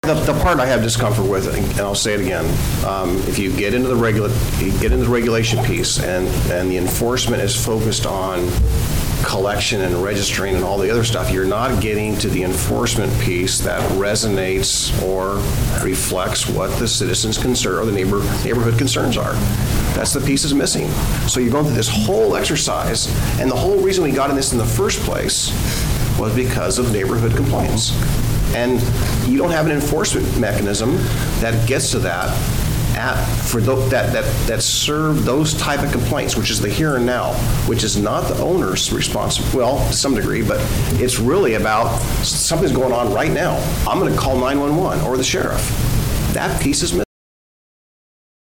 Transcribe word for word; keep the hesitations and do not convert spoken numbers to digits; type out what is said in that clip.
The, the part I have discomfort with, and I'll say it again, um, if you get into the regula, you get into the regulation piece, and, and the enforcement is focused on collection and registering and all the other stuff, you're not getting to the enforcement piece that resonates or reflects what the citizens' concern or the neighbor neighborhood concerns are. That's the piece is missing. So you're going through this whole exercise, and the whole reason we got in this in the first place was because of neighborhood complaints. And you don't have an enforcement mechanism that gets to that at, for tho- that, that, that serve those type of complaints, which is the here and now, which is not the owner's responsibility, well, to some degree, but it's really about something's going on right now. I'm going to call nine one one or the sheriff. That piece is missing.